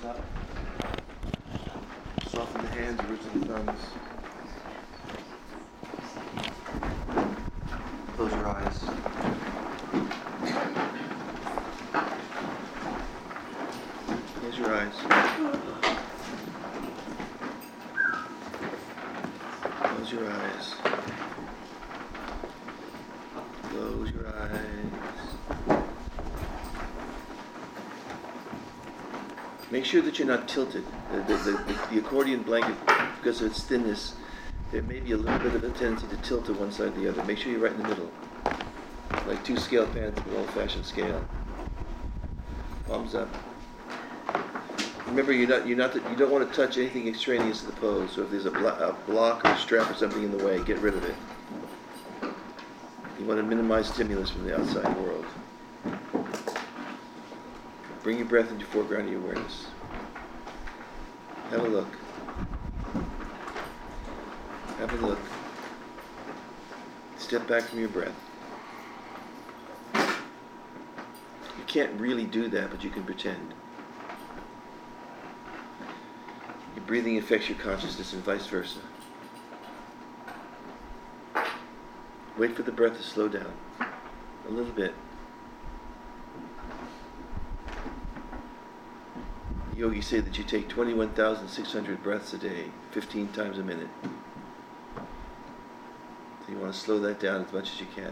up. Soften the hands, roots of the thumbs. Close your eyes. Close your eyes. Close your eyes. Close your eyes. Make sure that you're not tilted. The accordion blanket, because of its thinness, there may be a little bit of a tendency to tilt to one side or the other. Make sure you're right in the middle, like two scale pans with an old-fashioned scale. Palms up. Remember, you don't want to touch anything extraneous to the pose. So if there's a block or a strap or something in the way, get rid of it. You want to minimize stimulus from the outside world. Bring your breath into the foreground of your awareness. Have a look. Have a look. Step back from your breath. You can't really do that, but you can pretend. Your breathing affects your consciousness and vice versa. Wait for the breath to slow down a little bit. Yogis say that you take 21,600 breaths a day, 15 times a minute. So you want to slow that down as much as you can.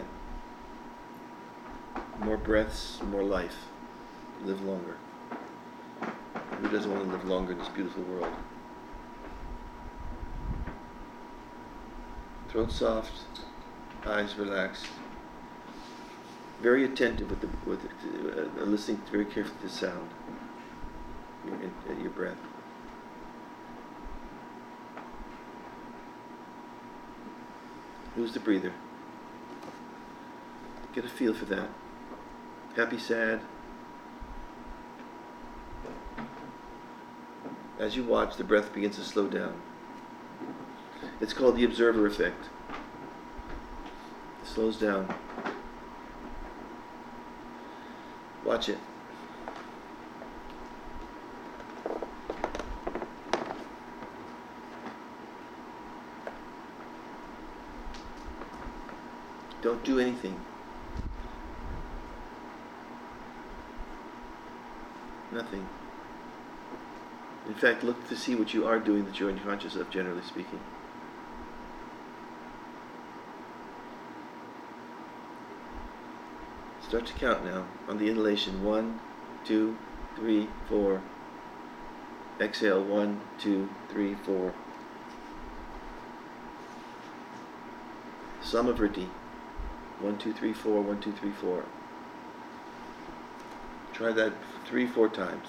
More breaths, more life. Live longer. Who doesn't want to live longer in this beautiful world? Throat soft, eyes relaxed. Very attentive listening very carefully to the sound. Your breath. Who's the breather? Get a feel for that. Happy, sad. As you watch, the breath begins to slow down. It's called the observer effect. It slows down. Watch it. Don't do anything. Nothing. In fact, look to see what you are doing that you're unconscious of, generally speaking. Start to count now on the inhalation. 1, 2, 3, 4. Exhale. 1, 2, 3, 4. Samavriti. 1, 2, 3, 4, 1, 2, 3, 4. Try that 3, 4 times.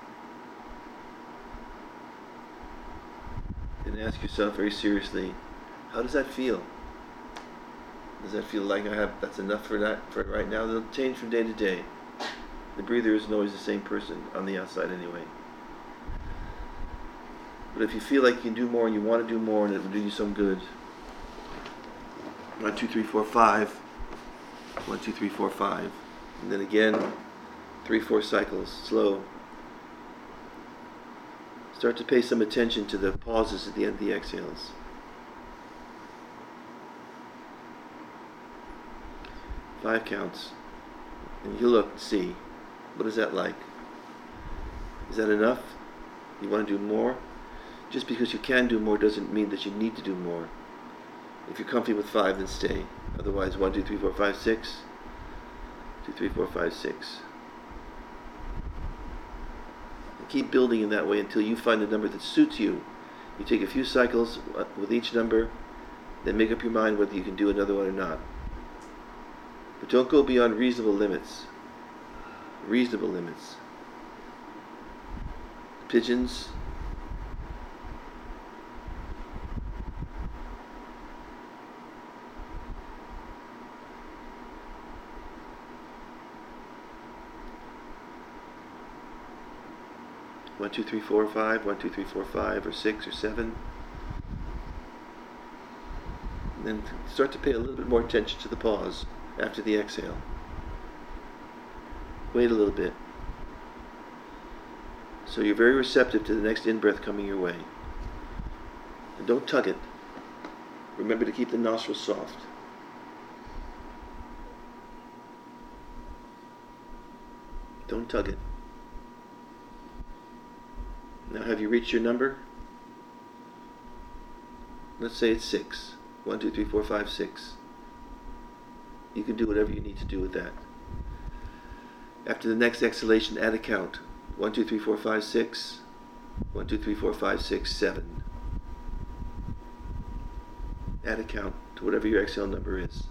Then ask yourself very seriously, how does that feel? Does that feel like that's enough for right now? It'll change from day to day. The breather isn't always the same person on the outside anyway. But if you feel like you can do more and you want to do more and it will do you some good, 1, 2, 3, 4, 5. 1, 2, 3, 4, 5. And then again, 3, 4 cycles, slow. Start to pay some attention to the pauses at the end of the exhales. Five counts. And you look and see, what is that like? Is that enough? You want to do more? Just because you can do more doesn't mean that you need to do more. If you're comfy with 5, then stay. Otherwise, 1, 2, 3, 4, 5, 6. 2, 3, 4, 5, 6. And keep building in that way until you find a number that suits you. You take a few cycles with each number, then make up your mind whether you can do another one or not. But don't go beyond reasonable limits. Reasonable limits. Pigeons. One, 2, 3, 4, 5. 1, 2, 3, 4, 5, or 6, or 7. And then start to pay a little bit more attention to the pause after the exhale. Wait a little bit. So you're very receptive to the next in-breath coming your way. And don't tug it. Remember to keep the nostrils soft. Don't tug it. Now, have you reached your number? Let's say it's 6. 1, 2, 3, 4, 5, 6. You can do whatever you need to do with that. After the next exhalation, add a count. 1, 2, 3, 4, 5, 6. 1, 2, 3, 4, 5, 6, 7. Add a count to whatever your exhale number is.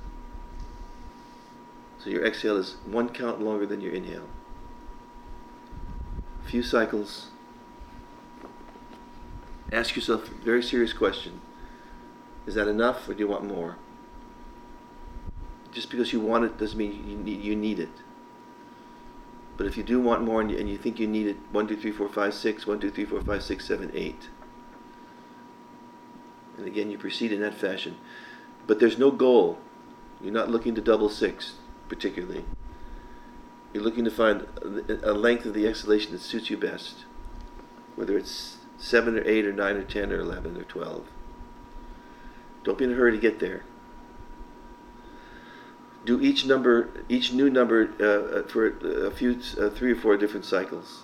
So your exhale is 1 count longer than your inhale. A few cycles. Ask yourself a very serious question. Is that enough, or do you want more? Just because you want it doesn't mean you need it. But if you do want more and you think you need it, 1, 2, 3, 4, 5, 6, 1, 2, 3, 4, 5, 6, 7, 8. And again, you proceed in that fashion. But there's no goal. You're not looking to double 6, particularly. You're looking to find a length of the exhalation that suits you best. Whether it's 7 or 8 or 9 or 10 or 11 or 12. Don't be in a hurry to get there. Do each new number for a few, 3 or 4 different cycles.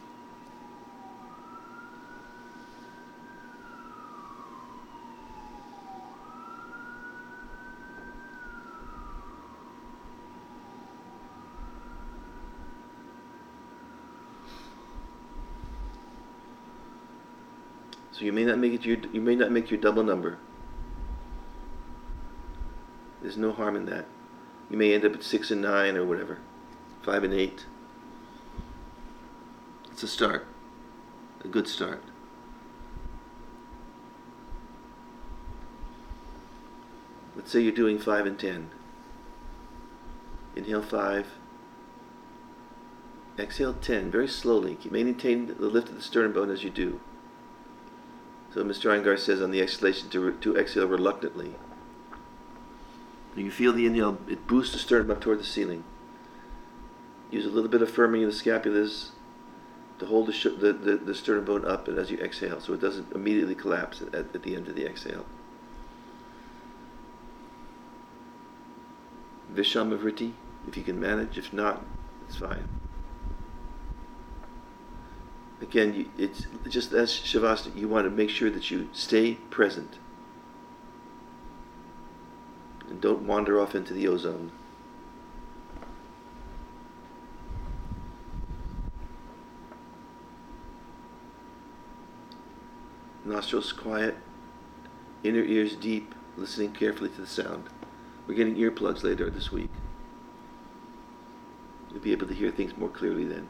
So you may not make your double number. There's no harm in that. You may end up at 6 and 9 or whatever, 5 and 8. It's a start, a good start. Let's say you're doing 5 and 10. Inhale 5. Exhale 10, very slowly. Keep maintaining the lift of the sternum bone as you do. So Mr. Iyengar says on the exhalation to exhale reluctantly. You feel the inhale, it boosts the sternum up toward the ceiling. Use a little bit of firming of the scapulas to hold the sternum bone up as you exhale, so it doesn't immediately collapse at the end of the exhale. Vishamavritti, if you can manage. If not, it's fine. Again, it's just as Shavasana, you want to make sure that you stay present. And don't wander off into the ozone. Nostrils quiet, inner ears deep, listening carefully to the sound. We're getting earplugs later this week. You'll be able to hear things more clearly then.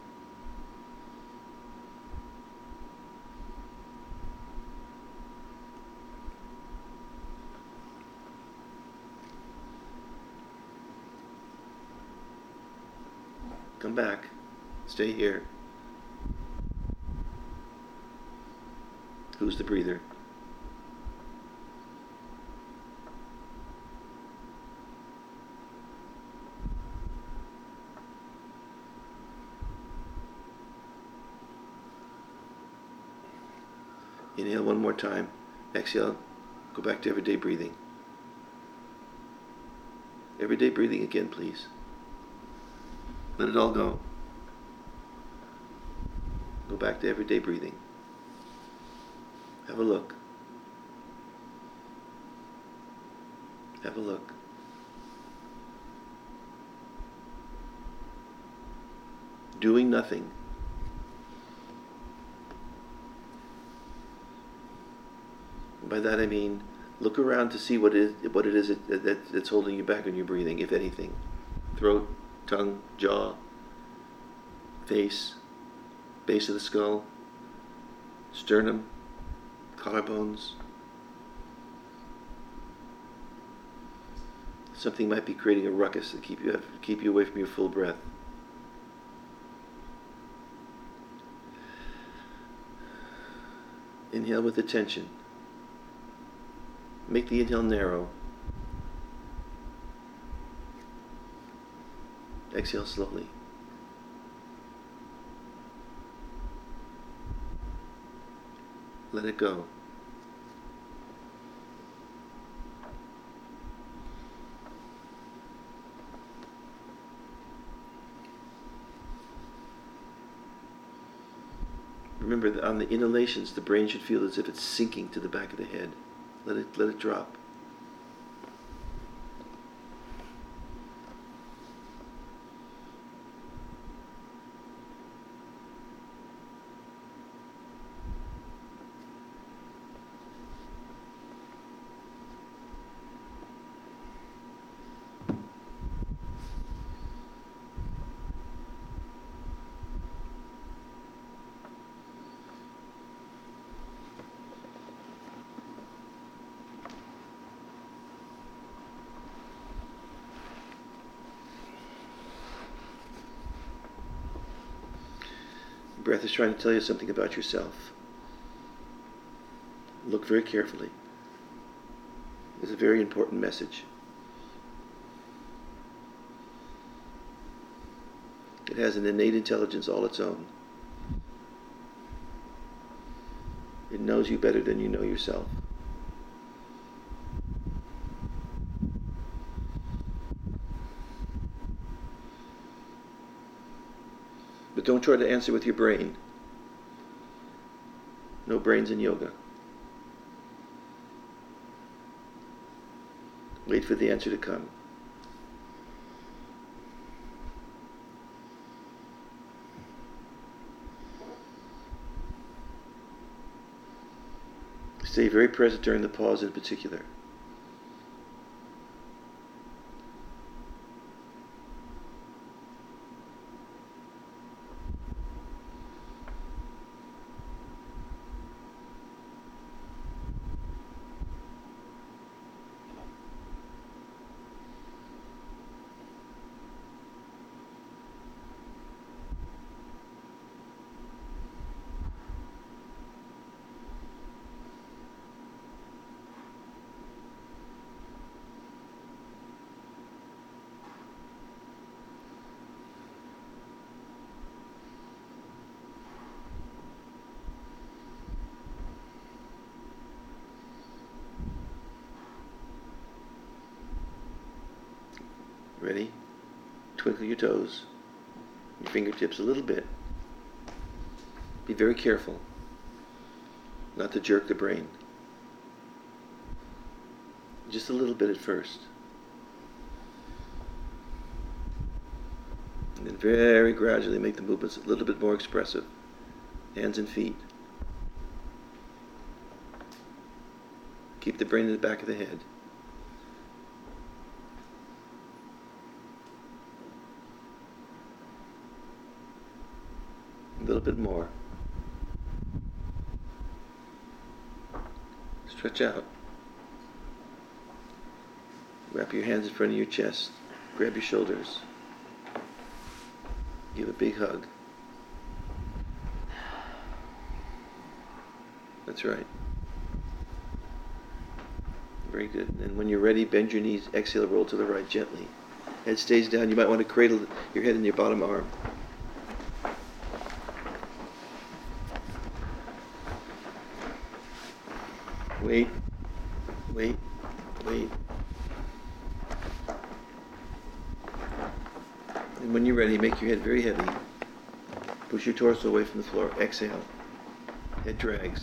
Come back. Stay here. Who's the breather? Inhale one more time. Exhale. Go back to everyday breathing. Everyday breathing again, please. Let it all go. Go back to everyday breathing. Have a look. Have a look. Doing nothing. By that I mean, look around to see what it is that's holding you back in your breathing, if anything. Throat, tongue, jaw, face, base of the skull, sternum, collarbones. Something might be creating a ruckus to keep you away from your full breath. Inhale with attention. Make the inhale narrow. Exhale slowly. Let it go. Remember that on the inhalations, the brain should feel as if it's sinking to the back of the head. Let it drop. Breath is trying to tell you something about yourself. Look very carefully. It's a very important message. It has an innate intelligence all its own. It knows you better than you know yourself. But don't try to answer with your brain. No brains in yoga. Wait for the answer to come. Stay very present during the pause in particular. Ready? Twinkle your toes, your fingertips a little bit. Be very careful not to jerk the brain. Just a little bit at first. And then very gradually make the movements a little bit more expressive. Hands and feet. Keep the brain in the back of the head. A little bit more. Stretch out. Wrap your hands in front of your chest. Grab your shoulders. Give a big hug. That's right. Very good. And when you're ready, bend your knees. Exhale, roll to the right gently. Head stays down. You might want to cradle your head in your bottom arm. Wait, wait, wait. And when you're ready, make your head very heavy. Push your torso away from the floor. Exhale. Head drags.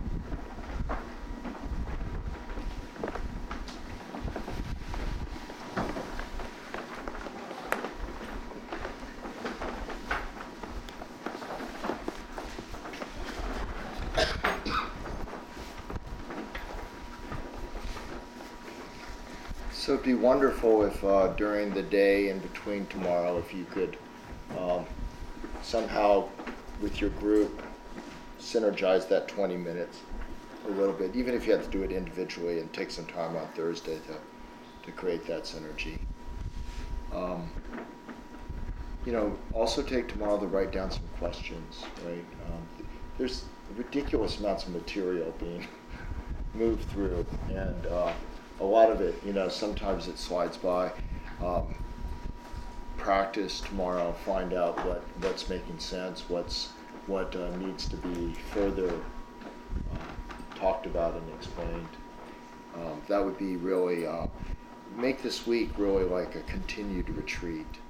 So it'd be wonderful if during the day and between tomorrow, if you could somehow with your group synergize that 20 minutes a little bit, even if you have to do it individually and take some time on Thursday to create that synergy. Also take tomorrow to write down some questions, right? There's ridiculous amounts of material being moved through, and a lot of it, sometimes it slides by. Practice tomorrow, find out what's making sense, what needs to be further talked about and explained. That would be really, make this week really like a continued retreat.